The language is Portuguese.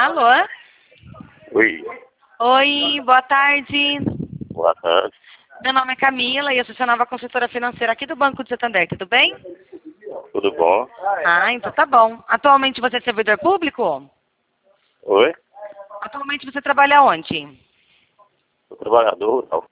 Alô? Oi, Oi, boa tarde. boa tarde. Meu nome é Camila e eu sou sua nova consultora financeira aqui do Banco de Santander, tudo bem? Tudo bom? Ah, então tá bom. Atualmente você é servidor público? Oi? Atualmente você trabalha onde? Sou trabalhador rural.